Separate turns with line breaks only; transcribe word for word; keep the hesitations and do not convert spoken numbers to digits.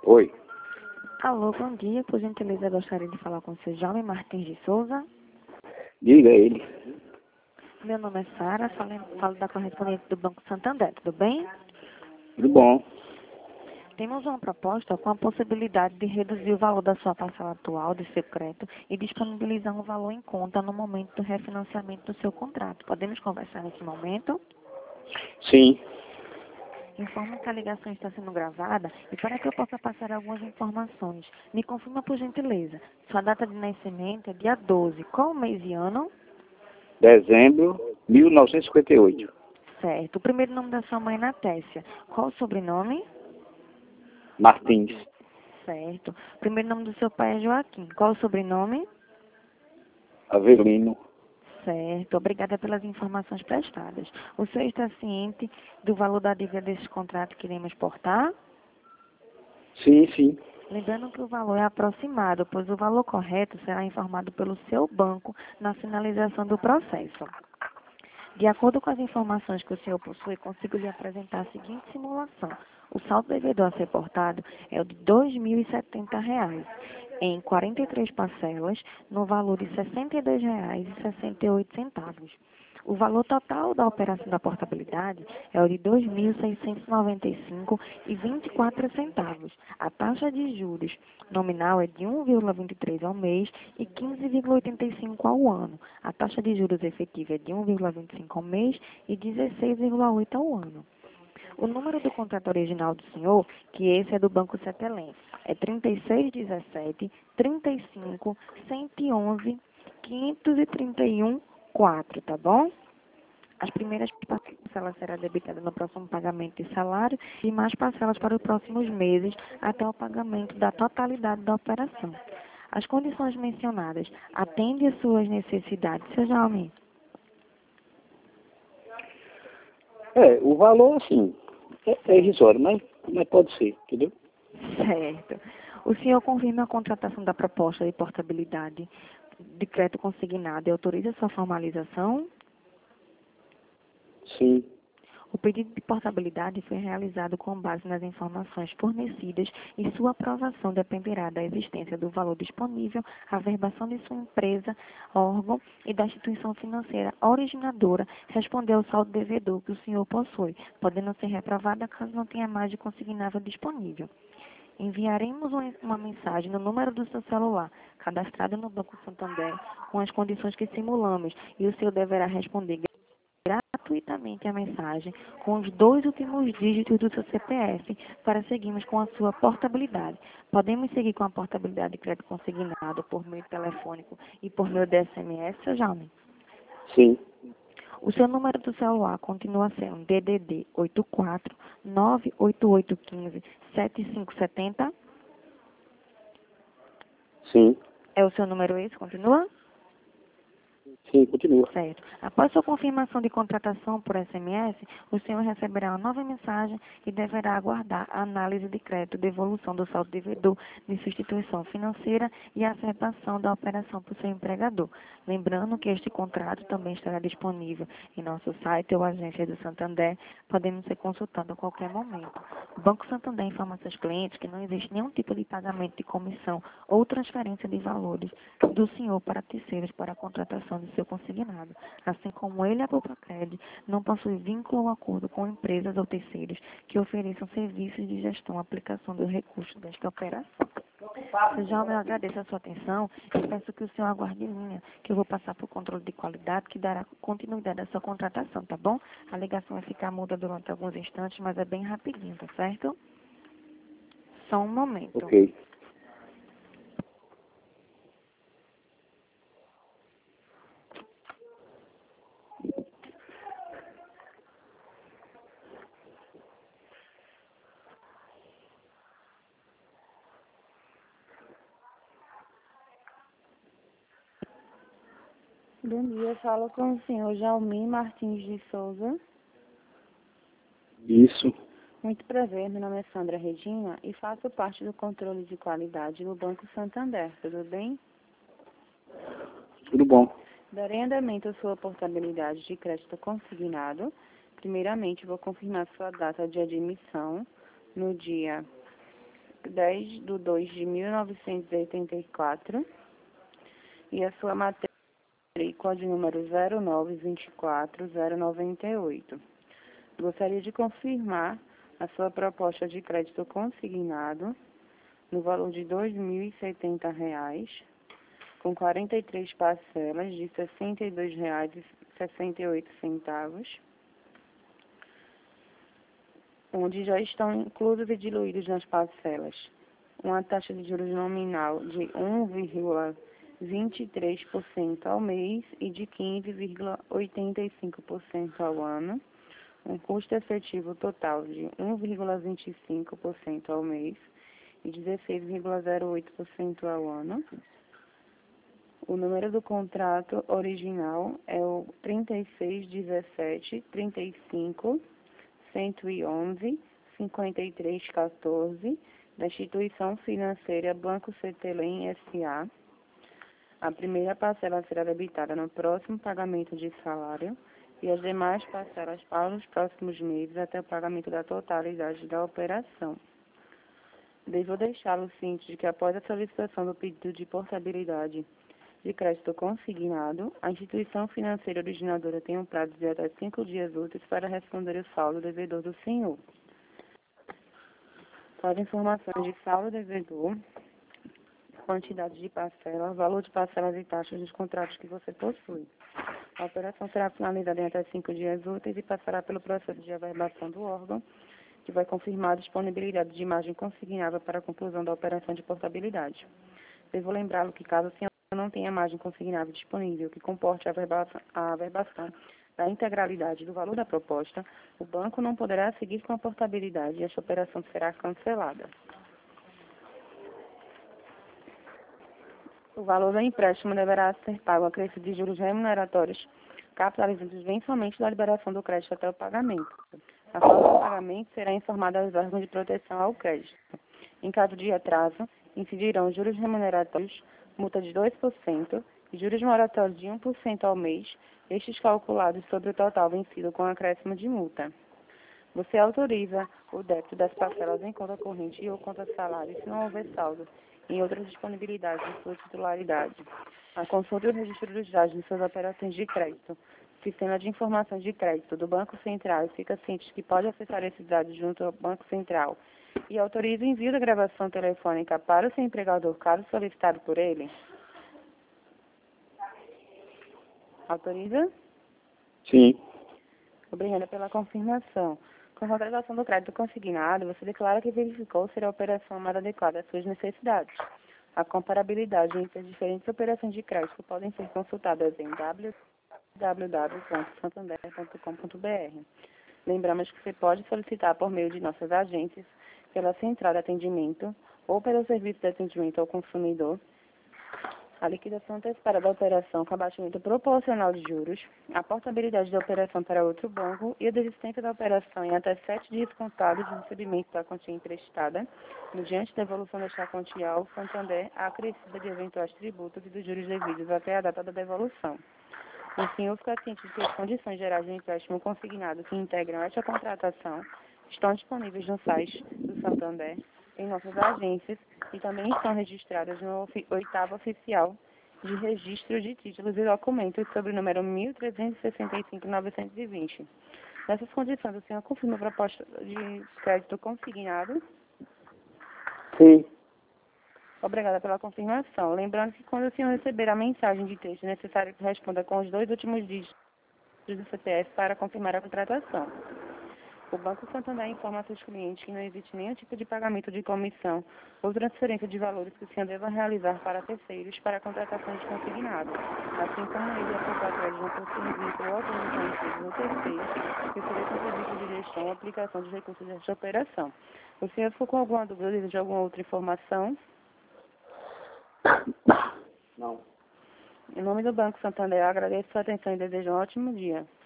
Oi,
Alô, bom dia. Por gentileza, eu gostaria de falar com o seu Jaume Martins de Souza.
diga a ele.
Meu nome é Sara, falo, falo da correspondente do Banco Santander, tudo bem?
Tudo bom?
Temos uma proposta com a possibilidade de reduzir o valor da sua parcela atual de seu crédito e disponibilizar um valor em conta no momento do refinanciamento do seu contrato. Podemos conversar nesse momento?
Sim,
Informo que a ligação está sendo gravada e para que eu possa passar algumas informações, me confirma por gentileza. Sua data de nascimento é dia doze. Qual o mês e ano?
dezembro de mil novecentos e cinquenta e oito.
Certo. O primeiro nome da sua mãe é Natécia. Qual o sobrenome?
Martins,
Certo. O primeiro nome do seu pai é Joaquim. Qual o sobrenome?
Avelino.
Certo. Obrigada pelas informações prestadas. O senhor está ciente do valor da dívida desse contrato que iremos portar?
Sim, sim.
Lembrando que o valor é aproximado, pois o valor correto será informado pelo seu banco na finalização do processo. De acordo com as informações que o senhor possui, consigo lhe apresentar a seguinte simulação. O saldo devedor a ser portado é o de dois mil e setenta reais, em quarenta e três parcelas, no valor de sessenta e dois reais e sessenta e oito centavos. O valor total da operação da portabilidade é o de dois mil seiscentos e noventa e cinco reais e vinte e quatro centavos. A taxa de juros nominal é de um vírgula vinte e três ao mês e quinze vírgula oitenta e cinco ao ano. A taxa de juros efetiva é de um vírgula vinte e cinco ao mês e dezesseis vírgula oito ao ano. O número do contrato original do senhor, que esse é do Banco Setelém, é trinta e seis dezessete, trinta e cinco, cento e onze, quinhentos e trinta e um, quatro, tá bom? As primeiras parcelas serão debitadas no próximo pagamento de salário e mais parcelas para os próximos meses até o pagamento da totalidade da operação. As condições mencionadas atendem às suas necessidades, seu Jaume?
É, o valor, assim, é, é irrisório, mas, mas pode ser, entendeu?
Certo. O senhor confirma a contratação da proposta de portabilidade de crédito consignado e autoriza sua formalização?
Sim,
O pedido de portabilidade foi realizado com base nas informações fornecidas e sua aprovação dependerá da existência do valor disponível, a verbação de sua empresa, órgão e da instituição financeira originadora responder ao saldo devedor que o senhor possui, podendo ser reprovada caso não tenha mais de consignável disponível. Enviaremos uma uma mensagem no número do seu celular, cadastrado no Banco Santander, com as condições que simulamos, e o senhor deverá responder gratuitamente a mensagem com os dois últimos dígitos do seu C P F para seguirmos com a sua portabilidade. Podemos seguir com a portabilidade de crédito consignado por meio telefônico e por meio de S M S, seu Jaume?
sim,
O seu número do celular continua sendo D D D oito quatro nove oito oito um cinco sete cinco sete zero?
sim,
É o seu número esse? Continua?
sim, continua.
Certo. Após sua confirmação de contratação por S M S, o senhor receberá uma nova mensagem e deverá aguardar a análise de crédito, devolução do saldo devedor de substituição financeira e a acertação da operação por seu empregador. Lembrando que este contrato também estará disponível em nosso site ou agência do Santander, podendo ser consultado a qualquer momento. O Banco Santander informa seus clientes que não existe nenhum tipo de pagamento de comissão ou transferência de valores do senhor para terceiros para a contratação de seu consignado, assim como ele e a Copacred não possui vínculo ou acordo com empresas ou terceiros que ofereçam serviços de gestão e aplicação do recurso desta operação. Eu já eu agradeço a sua atenção e peço que o senhor aguarde em linha, que eu vou passar por controle de qualidade que dará continuidade à sua contratação, tá bom? A ligação vai ficar muda durante alguns instantes, mas é bem rapidinho, tá certo? Só um momento.
Ok.
Bom dia, falo com o senhor Jaume Martins de Souza.
Isso,
Muito prazer, meu nome é Sandra Regina e faço parte do controle de qualidade no Banco Santander, tudo bem?
tudo bom.
Darei andamento à sua portabilidade de crédito consignado. Primeiramente, vou confirmar sua data de admissão no dia dez de dois de mil novecentos e oitenta e quatro e a sua matrícula de número zero nove vinte e quatro zero noventa e oito. Gostaria de confirmar a sua proposta de crédito consignado no valor de dois mil e setenta reais, com quarenta e três parcelas de sessenta e dois reais e sessenta e oito centavos, onde já estão inclusos e diluídos nas parcelas uma taxa de juros nominal de um vírgula vinte e três por cento ao mês e de quinze vírgula oitenta e cinco por cento ao ano, um custo efetivo total de um vírgula vinte e cinco por cento ao mês e dezesseis vírgula zero oito por cento ao ano. O número do contrato original é o trinta e seis, dezessete, trinta e cinco, cento e onze, cinquenta e três, quatorze, da instituição financeira Banco Cetelem S A A primeira parcela será debitada no próximo pagamento de salário e as demais parcelas para os próximos meses até o pagamento da totalidade da operação. Devo deixá-lo ciente de que após a solicitação do pedido de portabilidade de crédito consignado, a instituição financeira originadora tem um prazo de até cinco dias úteis para responder o saldo devedor do senhor. Para informações de saldo devedor, quantidade de parcela, valor de parcelas e taxas dos contratos que você possui. A operação será finalizada em até cinco dias úteis e passará pelo processo de averbação do órgão, que vai confirmar a disponibilidade de imagem consignável para a conclusão da operação de portabilidade. Devo lembrá-lo que, caso o senhor não tenha imagem consignável disponível que comporte a averbação, a averbação da integralidade do valor da proposta, o banco não poderá seguir com a portabilidade e esta operação será cancelada. O valor do empréstimo deverá ser pago a crescimento de juros remuneratórios capitalizados mensalmente da liberação do crédito até o pagamento. A forma do pagamento será informada aos órgãos de proteção ao crédito. Em caso de atraso, incidirão juros remuneratórios, multa de dois por cento e juros moratórios de um por cento ao mês, estes calculados sobre o total vencido com acréscimo de multa. Você autoriza o débito das parcelas em conta corrente e ou conta salário se não houver saldo em outras disponibilidades de sua titularidade. A consulta e o registro dos dados de suas operações de crédito. Sistema de informações de crédito do Banco Central e fica ciente de que pode acessar esses dados junto ao Banco Central e autoriza o envio da gravação telefônica para o seu empregador, caso solicitado por ele. Autoriza?
Sim.
Obrigada pela confirmação. Com a contratação do crédito consignado, você declara que verificou ser a operação mais adequada às suas necessidades. A comparabilidade entre as diferentes operações de crédito podem ser consultadas em w w w ponto santander ponto com ponto b r. Lembramos que você pode solicitar por meio de nossas agências, pela central de atendimento ou pelo serviço de atendimento ao consumidor, a liquidação antecipada da operação com abatimento proporcional de juros, a portabilidade da operação para outro banco e a desistência da operação em até sete dias contados de recebimento da quantia emprestada, mediante devolução desta quantia ao Santander, a acrescida de eventuais tributos e dos juros devidos até a data da devolução. O senhor fica ciente de que as condições gerais do empréstimo consignado que integram esta contratação estão disponíveis no site do Santander, em nossas agências e também estão registradas no oitavo oficial de registro de títulos e documentos sobre o número mil trezentos e sessenta e cinco, novecentos e vinte. Nessas condições, o senhor confirma a proposta de crédito consignado?
Sim.
Obrigada pela confirmação. Lembrando que quando o senhor receber a mensagem de texto, é necessário que responda com os dois últimos dígitos do C P F para confirmar a contratação. O Banco Santander informa a seus clientes que não existe nenhum tipo de pagamento de comissão ou transferência de valores que o senhor deva realizar para terceiros para a contratação de consignado, assim como ele, a contratar de um serviço ou autorização de empresas ou terceiros que ofereçam serviço de gestão ou aplicação de recursos desta operação. O senhor ficou com alguma dúvida ou deseja alguma outra informação?
Não.
Em nome do Banco Santander, eu agradeço a sua atenção e desejo um ótimo dia.